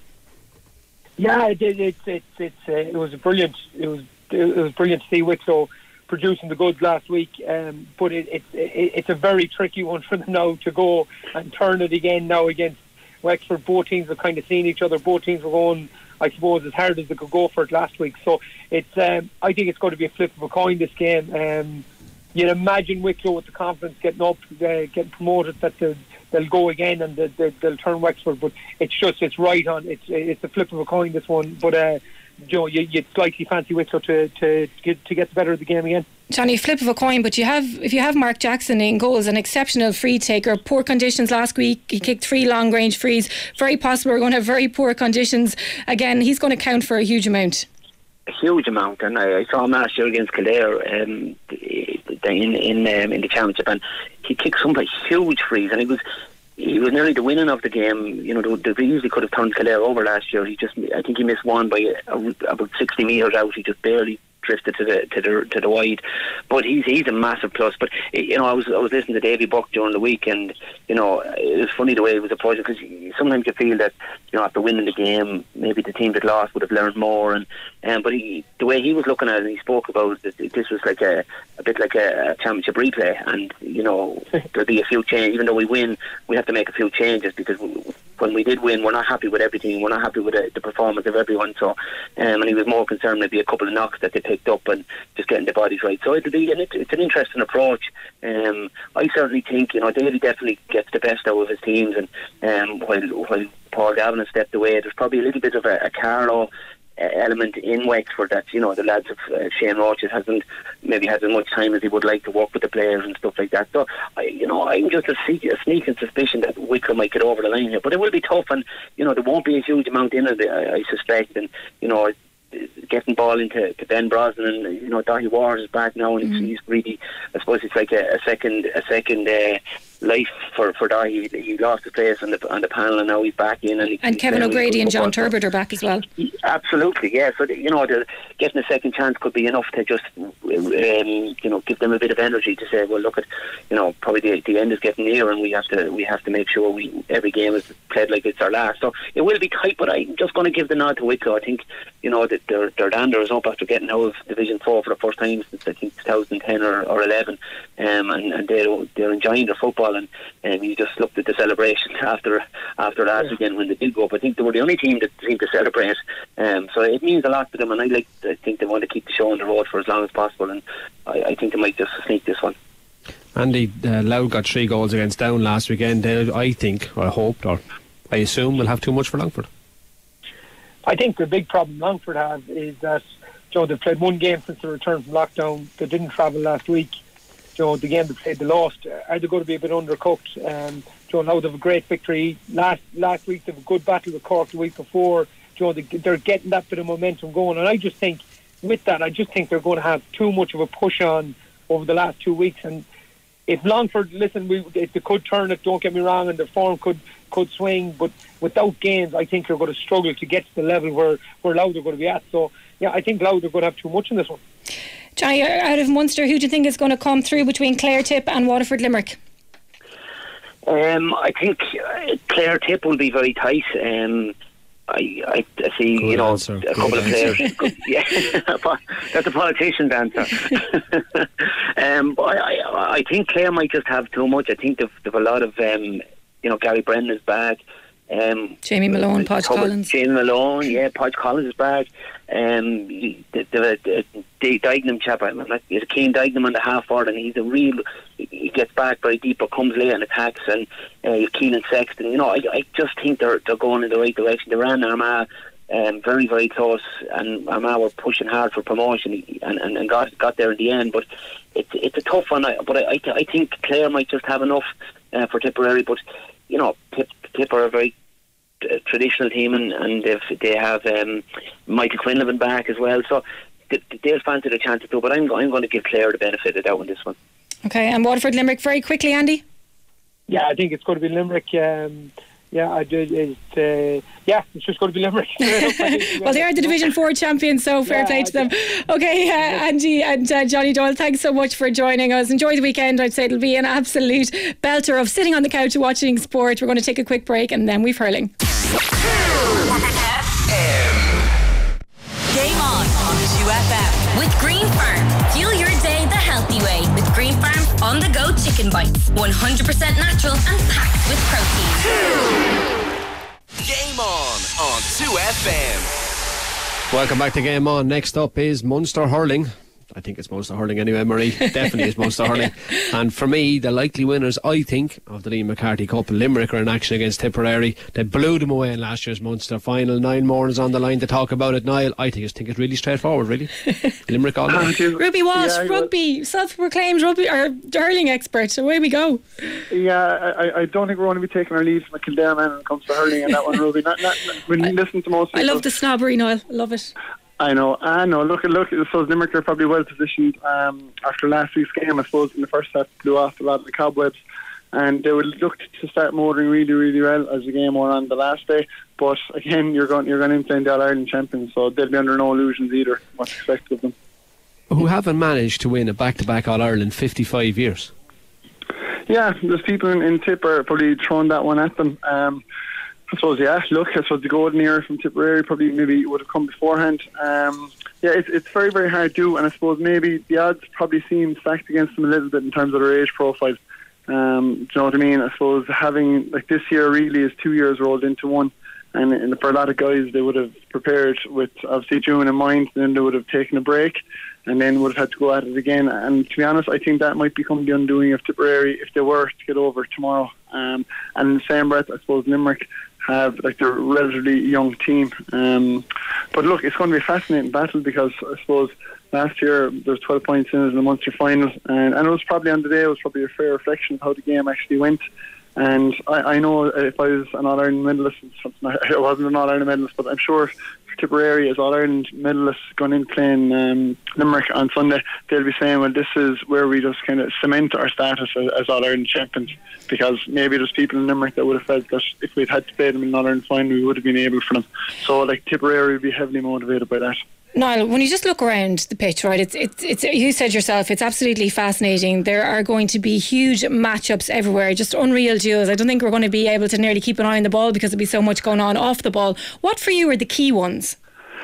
Yeah, it it it, it, it, uh, it was a brilliant. It was it was brilliant to see Wicklow producing the goods last week, um, but it, it, it, it's a very tricky one for them now to go and turn it again now against Wexford. Both teams have kind of seen each other. Both teams were going, I suppose, as hard as they could go for it last week. So it's, um, I think it's going to be a flip of a coin, this game. Um, you'd imagine Wicklow with the confidence getting up, uh, getting promoted, that they'll, they'll go again and they'll, they'll turn Wexford. But it's just, it's right on. It's it's a flip of a coin, this one. But uh, you know, you, you'd slightly fancy Wicklow to, to, to, get, to get the better of the game again. Johnny, flip of a coin, but you have if you have Mark Jackson in goals, an exceptional free taker. Poor conditions last week, he kicked three long range frees. Very possible we're going to have very poor conditions again. He's going to count for a huge amount. A huge amount, and I, I saw him last year against Kildare um, in in um, in the championship, and he kicked some like huge frees, and he was he was nearly the winning of the game. You know, they, they easily could have turned Kildare over last year. He just, I think he missed one by a, about sixty metres out. He just barely drifted to the to the to the wide, but he's he's a massive plus. But you know, I was I was listening to Davy Buck during the week, and you know, it was funny the way he was approaching, because sometimes you feel that, you know, after winning the game, maybe the team that lost would have learned more, and um, but he, the way he was looking at it, he spoke about it, this was like a a bit like a, a championship replay, and you know, there'll be a few changes. Even though we win, we have to make a few changes, because we, when we did win, we're not happy with everything. We're not happy with the, the performance of everyone. So, um, and he was more concerned maybe a couple of knocks that they picked up and just getting the bodies right. So it'll be, and it's, it's an interesting approach. Um, I certainly think, you know, Davy definitely gets the best out of his teams, and um, while while Paul Gavin has stepped away, there's probably a little bit of a, a Carlow element in Wexford that, you know, the lads of uh, Shane Roches hasn't maybe had as much time as he would like to work with the players and stuff like that. So, I, you know, I'm just a, a sneaking suspicion that Wicklow might get over the line here, but it will be tough, and you know, there won't be a huge amount in it, I, I suspect, and you know, getting ball into to Ben Brosnan, and you know, Dahi Ward is back now, and mm-hmm. he's really, I suppose it's like a, a second a second uh, life for for Dahi. He, he lost his place on the on the panel, and now he's back in. And, he, and Kevin O'Grady and John Turbot are back as well. Absolutely, yeah. So the, you know, the, getting a second chance could be enough to just um, you know, give them a bit of energy to say, well, look at, you know, probably the, the end is getting near, and we have to we have to make sure we every game is played like it's our last. So it will be tight, but I'm just going to give the nod to Wicklow. I think, you know, that their their dander is up after getting out of Division Four for the first time since I think two thousand ten or, or eleven, um, and, and they're they're enjoying their football, and um, you just looked at the celebrations after after last yeah. weekend when they did go up. I think they were the only team that seemed to celebrate, um, so it means a lot to them, and I like I think they want to keep the show on the road for as long as possible, and I, I think they might just sneak this one. Andy, uh, Louth got three goals against Down last weekend. They, I think, or I hoped, or I assume, will have too much for Longford. I think the big problem Longford have is that, you know, they've played one game since the return from lockdown. They didn't travel last week. You know, the game they played, they lost. Are they going to be a bit undercooked? Um, you know, now they have a great victory. Last last week they have a good battle with Cork the week before. You know, they, they're getting that bit of momentum going. And I just think with that, I just think they're going to have too much of a push on over the last two weeks. And if Longford, listen, we, they, they could turn it, don't get me wrong, and their form could could swing, but without gains, I think they're going to struggle to get to the level where, where Louth are going to be at. So, yeah, I think Louth are going to have too much in this one. Johnny, out of Munster, who do you think is going to come through between Clare Tip and Waterford Limerick? Um, I think uh, Clare Tip will be very tight. Um, I, I, I see, Good you know, answer. a Good couple of answer. players. Good, yeah, that's a politician's answer. um, but I, I, I think Clare might just have too much. I think they've, they've a lot of, um, you know, Gary Brennan is back. Um, Jamie Malone, Podge Collins. Jamie Malone, yeah, Podge Collins is back. Um, the, the, the, the Dignam chap, I'm like, there's a Keane Dignam on the half forward, and he's a real. He gets back very deep, but comes late and attacks. And uh, Keenan Sexton, you know, I, I just think they're they're going in the right direction. They ran Armagh um, very very close, and Armagh were pushing hard for promotion, and, and, and got got there in the end. But it's it's a tough one. But I I, I think Clare might just have enough uh, for Tipperary. But you know, Tip, Tip are a very uh, traditional team, and and if they have um, Michael Quinlivan back as well, so they, they'll fancy the chances too. But I'm I'm going to give Clare the benefit of that one this one. Okay, and Waterford Limerick very quickly, Andy. Yeah, I think it's going to be Limerick. Um, yeah, I did. It, uh, yeah, it's just going to be Limerick. Well, they are the Division Four champions, so fair Yeah, play to them. Okay, uh, Angie and uh, Johnny Doyle, thanks so much for joining us. Enjoy the weekend. I'd say it'll be an absolute belter of sitting on the couch watching sport. We're going to take a quick break, and then we've hurling. Game on on two F M. With Green Farm, fuel your day the healthy way with Green Farm's on-the-go chicken bites. one hundred percent natural and packed with protein. Game on on two F M. Welcome back to Game On. Next up is Munster Hurling. I think it's Munster Hurling anyway, Marie. Definitely is Munster Hurling. And for me, the likely winners, I think, of the Liam McCarthy Cup, Limerick, are in action against Tipperary. They blew them away in last year's Munster final. Nine more is on the line to talk about it. Niall, I think, I think it's really straightforward, really. Limerick all the way. Ruby Walsh, Yeah, rugby, self-proclaimed rugby or hurling expert. Away we go. Yeah, I, I don't think we're going to be taking our lead from a Kildare man when it comes to hurling and that one, Ruby. Not, not, when you listen to most people, I love the snobbery, Niall. I love it. I know, I know. Look, look. I suppose Limerick are probably well positioned um, after last week's game. I suppose in the first half blew off a lot of the cobwebs, and they would look to start motoring really, really well as the game wore on the last day. But again, you're going, you're going in playing the All Ireland champions, so they'll be under no illusions either. What's expected of them? Who haven't managed to win a back-to-back All Ireland fifty-five years. Yeah, there's people in, in Tipper probably throwing that one at them. Um, I suppose, yeah, look, I suppose the golden era from Tipperary probably maybe would have come beforehand. Um, yeah, it's, it's very, very hard to do, and I suppose maybe the odds probably seem stacked against them a little bit in terms of their age profile. Um, do you know what I mean? I suppose having, like this year really is two years rolled into one, and, and for a lot of guys they would have prepared with obviously June in mind, then they would have taken a break, and then would have had to go at it again. And to be honest, I think that might become the undoing of Tipperary if they were to get over tomorrow. Um, and in the same breath, I suppose Limerick have, like, they're a relatively young team. Um, but look, it's going to be a fascinating battle because I suppose last year there was twelve points in it in the Munster final, and, and it was probably on the day, it was probably a fair reflection of how the game actually went. And I, I know if I was an All-Ireland medalist, I wasn't an All-Ireland medalist, but I'm sure Tipperary as All-Ireland medalists going in playing um, Limerick on Sunday, they'll be saying, well, this is where we just kind of cement our status as, as All-Ireland champions, because maybe there's people in Limerick that would have felt that if we'd had to play them in an All-Ireland final, we would have been able for them. So, like, Tipperary would be heavily motivated by that. Niall, when you just look around the pitch, right, it's, it's, it's, you said yourself, it's absolutely fascinating. There are going to be huge matchups everywhere, just unreal duels. I don't think we're going to be able to nearly keep an eye on the ball because there'll be so much going on off the ball. What for you are the key ones?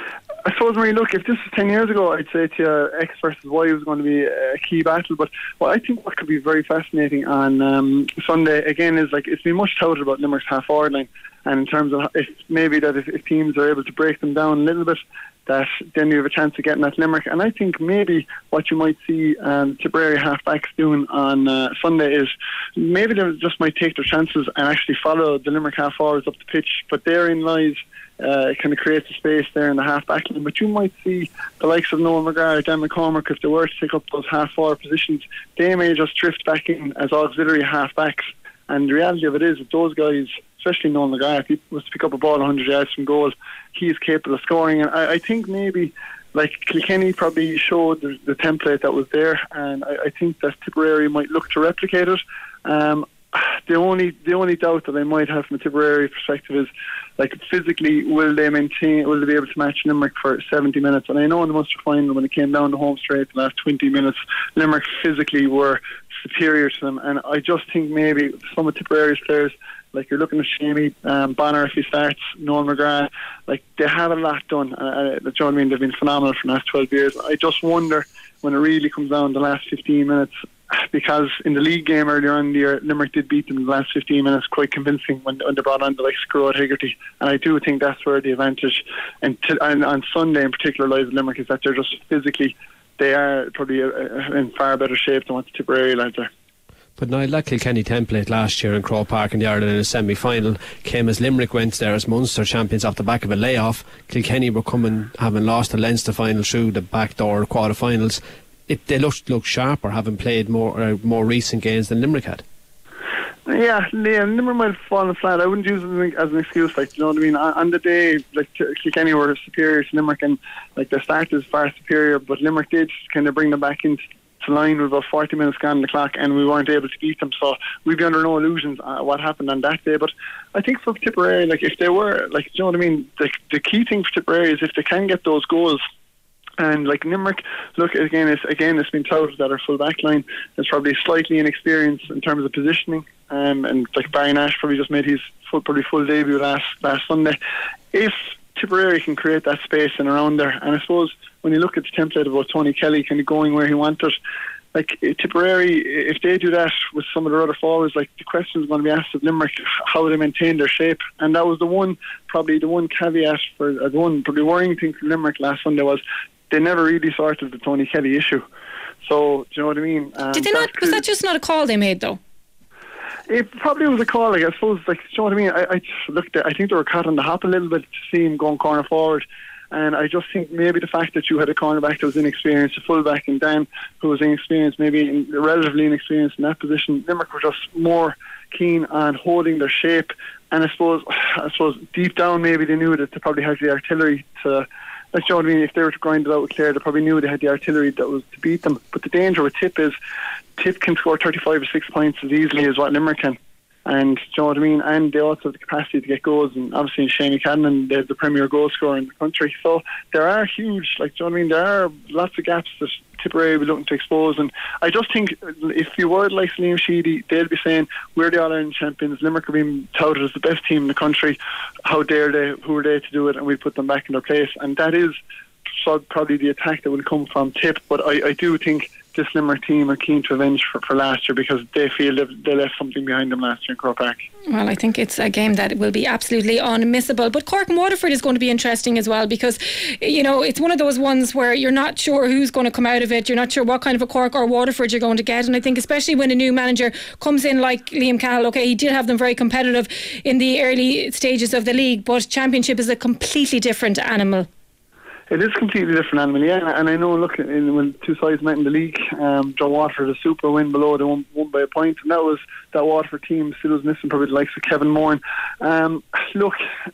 I suppose, Marie, look, if this was ten years ago, I'd say to you, X versus Y was going to be a key battle. But what I think what could be very fascinating on um, Sunday, again, is like it's been much touted about Limerick's half-forward line. And in terms of if maybe that if, if teams are able to break them down a little bit, that then you have a chance of getting at Limerick. And I think maybe what you might see um, Tipperary halfbacks doing on uh, Sunday is maybe they just might take their chances and actually follow the Limerick half forwards up the pitch. But therein lies uh, it kind of creates a space there in the half back line. But you might see the likes of Noel McGrath, Dan McCormick, if they were to take up those half forward positions, they may just drift back in as auxiliary half backs. And the reality of it is that those guys, especially Noel McGrath, if he was to pick up a ball one hundred yards from goal, he's capable of scoring. And I, I think maybe like Kilkenny probably showed the, the template that was there, and I, I think that Tipperary might look to replicate it. Um, the only the only doubt that I might have from a Tipperary perspective is, like, physically, will they maintain? Will they be able to match Limerick for seventy minutes? And I know in the Munster final, when it came down the home straight, the last twenty minutes, Limerick physically were superior to them, and I just think maybe some of Tipperary's players, like you're looking at Shamey, um, Bonner if he starts, Noel McGrath, like they have a lot done. Uh, do you know what I mean? They've been phenomenal for the last twelve years. I just wonder when it really comes down to the last fifteen minutes, because in the league game earlier on in the year, Limerick did beat them in the last fifteen minutes quite convincing when, when they brought on the like Screwed Hegarty, and I do think that's where the advantage, and, t- and on Sunday in particular lies Limerick, is that they're just physically, they are probably uh, in far better shape than what the Tipperary lads are. But now that Kilkenny template last year in Croke Park in the Ireland in a semi-final came as Limerick went there as Munster champions off the back of a layoff. Kilkenny were coming, having lost the Leinster final through the back door quarter-finals. It, they looked look sharper, having played more uh, more recent games than Limerick had. Yeah, yeah, Limerick might have fallen flat. I wouldn't use it as an excuse. Like, you know what I mean? On, on the day, like Kilkenny were superior to Limerick, and like their start is far superior, but Limerick did kind of bring them back into to line with about forty minutes gone on the clock, and we weren't able to beat them. So we'd be under no illusions uh, what happened on that day. But I think for Tipperary, like if they were, like, you know what I mean? The, the key thing for Tipperary is if they can get those goals. And like Limerick, look, again, it's again it's been touted that our full back line is probably slightly inexperienced in terms of positioning. Um, and like Barry Nash probably just made his full, probably full debut last last Sunday. If Tipperary can create that space and around there, and I suppose when you look at the template about Tony Kelly kind of going where he wanted, like Tipperary, if they do that with some of their other forwards, like the question is going to be asked of Limerick, how they maintain their shape. And that was the one, probably the one caveat for uh, the one probably worrying thing for Limerick last Sunday was they never really sorted the Tony Kelly issue. So, do you know what I mean? Um, Did they not? Was that just not a call they made though? It probably was a call. Like, I suppose, like, do you know what I mean? I, I looked at, I think they were caught on the hop a little bit to see him going corner forward. And I just think maybe the fact that you had a cornerback that was inexperienced, a fullback in Dan who was inexperienced, maybe in, relatively inexperienced in that position, Limerick were just more keen on holding their shape. And I suppose, I suppose deep down maybe they knew that they probably had the artillery to, like, you know what I mean, if they were to grind it out with Clare, they probably knew they had the artillery that was to beat them. But the danger with Tip is Tip can score thirty-five or six points as easily as what Limerick can. And do you know what I mean? And they also have the capacity to get goals. And obviously in Shamey Cadnan, they're the premier goal scorer in the country. So there are huge, like, do you know what I mean? There are lots of gaps that Tipperary will be looking to expose. And I just think if you were like Liam Sheedy, they'll be saying, we're the All-Ireland champions. Limerick are being touted as the best team in the country. How dare they? Who are they to do it? And we put them back in their place. And that is so probably the attack that will come from Tip. But I, I do think this Limerick team are keen to avenge for, for last year because they feel they left something behind them last year in Croke Park. Well, I think it's a game that will be absolutely unmissable. But Cork and Waterford is going to be interesting as well because, you know, it's one of those ones where you're not sure who's going to come out of it. You're not sure what kind of a Cork or Waterford you're going to get. And I think especially when a new manager comes in like Liam Cahill, okay, he did have them very competitive in the early stages of the league, but Championship is a completely different animal. It is a completely different animal, yeah. And I know, look, in, when two sides met in the league, um, Joe Waterford, a super win below, they won, won by a point, and that was that Waterford team still was missing probably the likes of Kevin Moran. Um, look,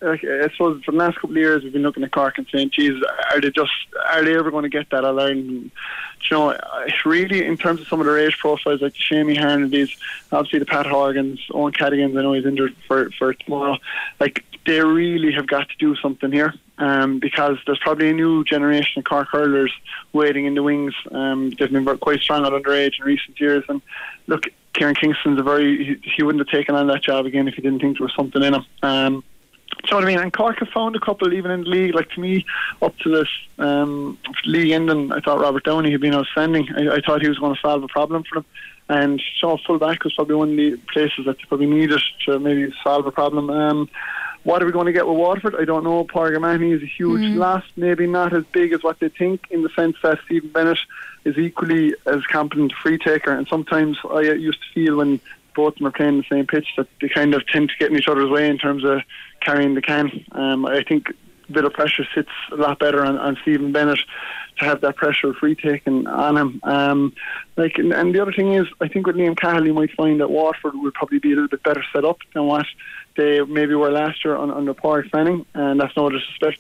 I suppose for the last couple of years we've been looking at Cork and saying, geez, are they just, are they ever going to get that All Ireland? You know, really, in terms of some of their age profiles, like Shamey Harnedys, obviously the Pat Horgans, Owen Cadigans, I know he's injured for, for tomorrow, like, they really have got to do something here. Um, because there's probably a new generation of Cork hurlers waiting in the wings. Um, they've been quite strong at underage in recent years. And look, Kieran Kingston's a very, he, he wouldn't have taken on that job again if he didn't think there was something in him. Um, do you know what I mean? And Cork have found a couple even in the league. Like, to me, up to this um, league ending, I thought Robert Downey had been outstanding. I, I thought he was going to solve a problem for them. And Sean Fullback was probably one of the places that they probably needed to maybe solve a problem. Um, What are we going to get with Waterford? I don't know. Paul Germani is a huge mm. loss, maybe not as big as what they think, in the sense that Stephen Bennett is equally as competent a free taker. And sometimes I used to feel when both of them are playing the same pitch that they kind of tend to get in each other's way in terms of carrying the can. Um, I think a bit of pressure sits a lot better on, on Stephen Bennett to have that pressure of free taking on him. Um, like, and, and the other thing is, I think with Liam Cahill, you might find that Waterford would probably be a little bit better set up than what they maybe were last year on, under Pádraig Fanning, and that's no disrespect to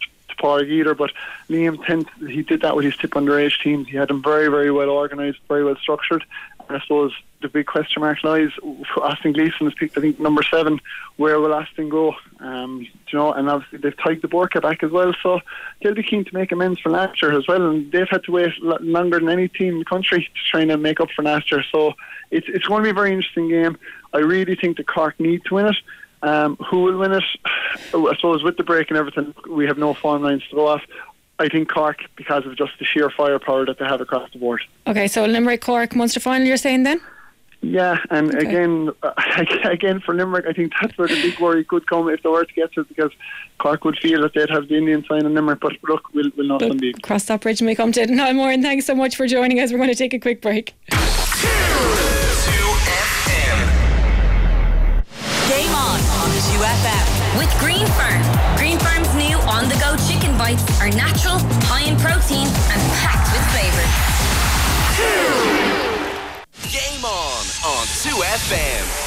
Pádraig either, but Liam tends, he did that with his tip underage teams. He had them very, very well organised, very well structured. And I suppose the big question mark lies, Austin Gleeson has picked, I think, number seven. Where will Austin go? Um, you know, and obviously they've tied the Borca back as well, so they'll be keen to make amends for last year as well. And they've had to wait longer than any team in the country to try and make up for last year. So it's it's going to be a very interesting game. I really think that Cork need to win it. Um, who will win it? I suppose with the break and everything, we have no form lines to go off. I think Cork, because of just the sheer firepower that they have across the board. Okay, so Limerick, Cork, Munster final, you're saying then? Yeah, and okay. again, uh, again for Limerick, I think that's where the big worry could come if they were to get to it, because Cork would feel that they'd have the Indian sign in Limerick. But look, we'll, we'll not we'll be. Cross that bridge when we come to it. Niall Moran, thanks so much for joining us. We're going to take a quick break. two F M. Game on on two F M. With Green Farm. Green Farm's new on-the-go chicken bites are natural, high in protein and packed with flavour. Game on on two F M.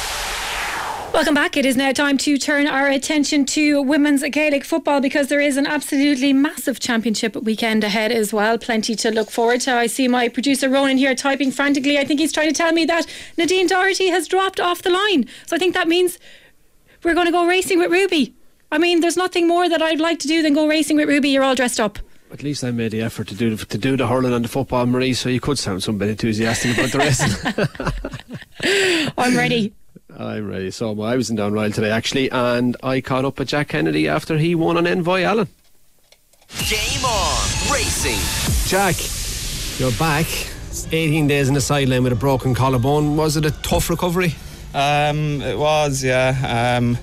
Welcome back. It is now time to turn our attention to women's Gaelic football, because there is an absolutely massive championship weekend ahead as well. Plenty to look forward to. I see my producer Ronan here typing frantically. I think he's trying to tell me that Nadine Doherty has dropped off the line. So I think that means we're going to go racing with Ruby. I mean, there's nothing more that I'd like to do than go racing with Ruby. You're all dressed up. At least I made the effort to do the, to do the hurling and the football, Marie, so you could sound some bit enthusiastic about the rest. I'm ready. I'm ready. So I was in Downroyal today, actually, and I caught up with Jack Kennedy after he won on Envoy Allen. Game on racing. Jack, you're back. It's eighteen days in the sideline with a broken collarbone. Was it a tough recovery? Um, it was, yeah. Um,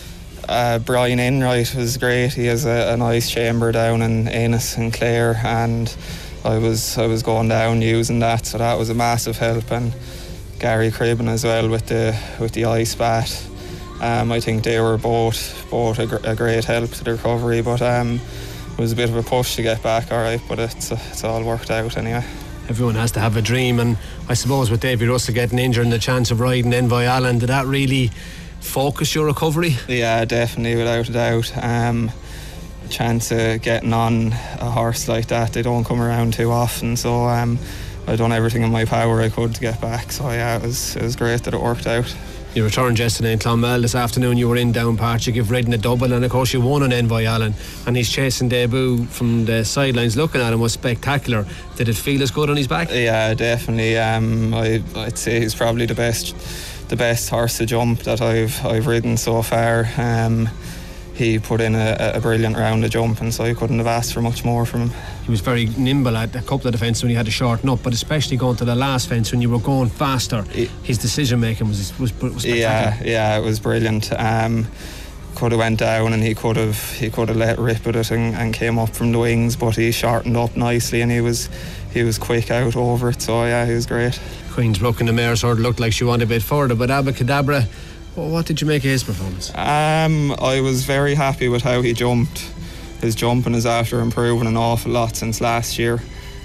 uh, Brian Enright was great. He has a, a nice chamber down in Ennis and Clare, and I was I was going down using that, so that was a massive help. And Gary Cribben as well with the with the ice bat. Um, I think they were both both a, gr- a great help to the recovery. But um, it was a bit of a push to get back. All right, but it's it's all worked out anyway. Everyone has to have a dream, and I suppose with Davy Russell getting injured and the chance of riding Envoy Allen, did that really focus your recovery? Yeah, definitely, without a doubt. Um, the chance of getting on a horse like that, they don't come around too often. So um, I done everything in my power I could to get back. So yeah, it was it was great that it worked out. You returned yesterday in Clonmel. This afternoon you were in Downpatrick. You've ridden a double, and of course you won on Envoy Allen, and his chasing debut from the sidelines looking at him was spectacular. Did it feel as good on his back? Yeah, definitely. um, I, I'd say he's probably the best the best horse to jump that I've I've ridden so far. Um, he put in a, a brilliant round of jumping, so I couldn't have asked for much more from him. He was very nimble at a couple of the fences when he had to shorten up, but especially going to the last fence when you were going faster. His decision making was, was, was spectacular. Yeah, yeah, it was brilliant. Um, could have went down and he could have he could have let rip at it and, and came up from the wings, but he shortened up nicely and he was he was quick out over it. So yeah, he was great. Queensbrook in the mare sort of looked like she wanted a bit further, but Abacadabra, well, what did you make of his performance? Um, I was very happy with how he jumped. His jumping is after improving an awful lot since last year.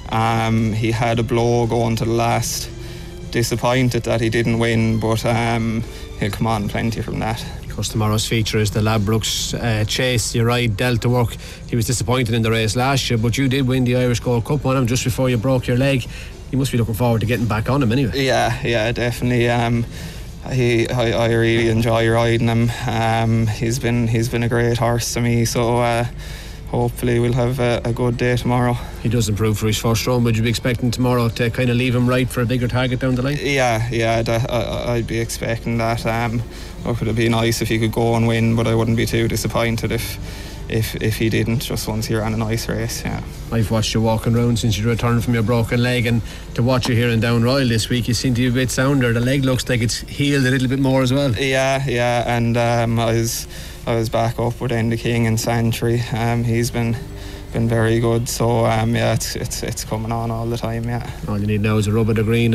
Um, he had a blow going to the last. Disappointed that he didn't win, but um, he'll come on plenty from that. Of course, tomorrow's feature is the Ladbrokes uh, Chase. You ride Delta Work. He was disappointed in the race last year, but you did win the Irish Gold Cup on him just before you broke your leg. You must be looking forward to getting back on him anyway. Yeah, yeah, definitely. Um, he, I, I really enjoy riding him. Um, he's been he's been a great horse to me. So. Uh, Hopefully we'll have a, a good day tomorrow. He does improve for his first run. Would you be expecting tomorrow to kind of leave him right for a bigger target down the line? Yeah, yeah, I'd, I, I'd be expecting that. Um, look, it'd be nice if he could go and win, but I wouldn't be too disappointed if if if he didn't, just once he ran a nice race. Yeah. I've watched you walking around since you returned from your broken leg, and to watch you here in Downroyal this week, you seem to be a bit sounder. The leg looks like it's healed a little bit more as well. Yeah, yeah, and um, I was I was back up with Enda King and Santry. Um, he's been been very good, so um, yeah, it's, it's it's coming on all the time. Yeah. All you need now is a rub of the green and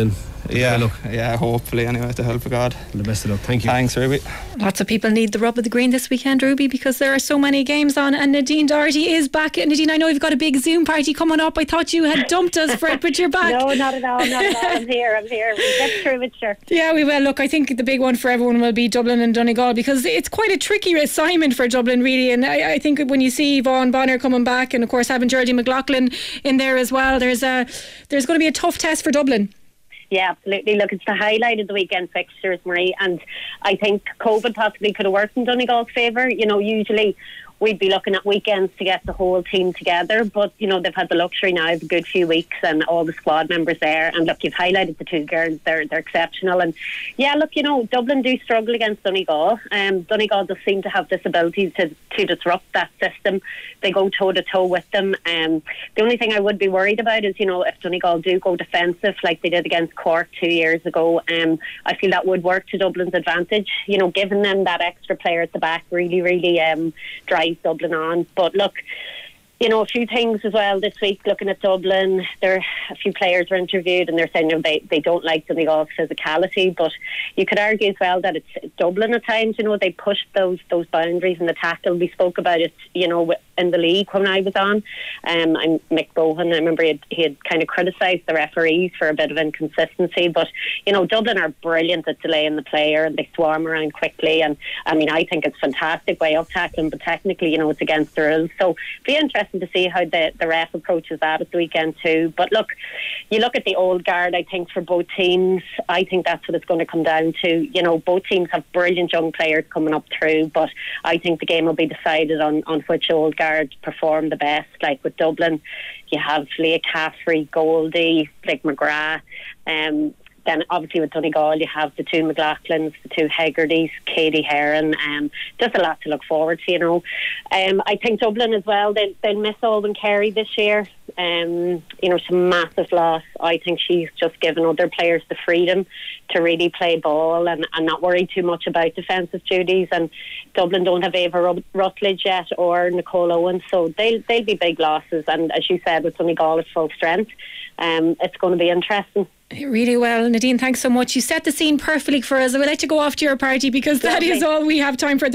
Yeah, look. yeah, hopefully anyway, with the help of God. The best of luck. Thank you. Thanks, Ruby. Lots of people need the rub of the green this weekend, Ruby, because there are so many games on, and Nadine Doherty is back. Nadine, I know you've got a big Zoom party coming up. I thought you had dumped us for it, but you're back. No, not at all, not at all. I'm here, I'm here. We'll get through it, sure. Yeah, we will. Look, I think the big one for everyone will be Dublin and Donegal, because it's quite a tricky assignment for Dublin, really. And I, I think when you see Vaughan Bonner coming back, and of course having Georgie McLaughlin in there as well, there's a there's going to be a tough test for Dublin. Yeah, absolutely. Look, it's the highlight of the weekend fixtures, Marie, and I think COVID possibly could have worked in Donegal's favour. You know, usually we'd be looking at weekends to get the whole team together, but you know, they've had the luxury now of a good few weeks and all the squad members there, and look, you've highlighted the two girls, they're they're exceptional. And yeah, look, you know, Dublin do struggle against Donegal. Um, Donegal does seem to have this ability to, to disrupt that system. They go toe to toe with them. Um, the only thing I would be worried about is, you know, if Donegal do go defensive like they did against Cork two years ago, um, I feel that would work to Dublin's advantage. You know, giving them that extra player at the back really, really um, drives Dublin on. But look, you know, a few things as well this week, looking at Dublin, there a few players were interviewed and they're saying, you know, they, they don't like Donegal's physicality, but you could argue as well that it's Dublin at times, you know, they pushed those those boundaries in the tackle. We spoke about it, you know, in the league when I was on. Um, I'm Mick Bohan, I remember he had, he had kind of criticised the referees for a bit of inconsistency, but, you know, Dublin are brilliant at delaying the player and they swarm around quickly, and I mean, I think it's a fantastic way of tackling, but technically, you know, it's against the rules. So it'll be interesting to see how the, the ref approaches that at the weekend too. But look, you look at the old guard, I think for both teams, I think that's what it's going to come down to. You know, both teams have brilliant young players coming up through, but I think the game will be decided on, on which old guard perform the best. Like with Dublin, you have Leah Caffrey, Goldie, Blake McGrath, um, then obviously with Donegal you have the two McLaughlins, the two Hegartys, Katie Heron, um, just a lot to look forward to, you know. Um, I think Dublin as well, they'll, they'll miss Alban Carey this year. Um, you know, it's a massive loss. I think she's just given other players the freedom to really play ball and, and not worry too much about defensive duties, and Dublin don't have Ava Rutledge yet or Nicole Owens, so they'll, they'll be big losses. And as you said, with Donegal at full strength, um, it's going to be interesting. Really well, Nadine, thanks so much. You set the scene perfectly for us. I will let you go off to your party because that Lovely. is all we have time for.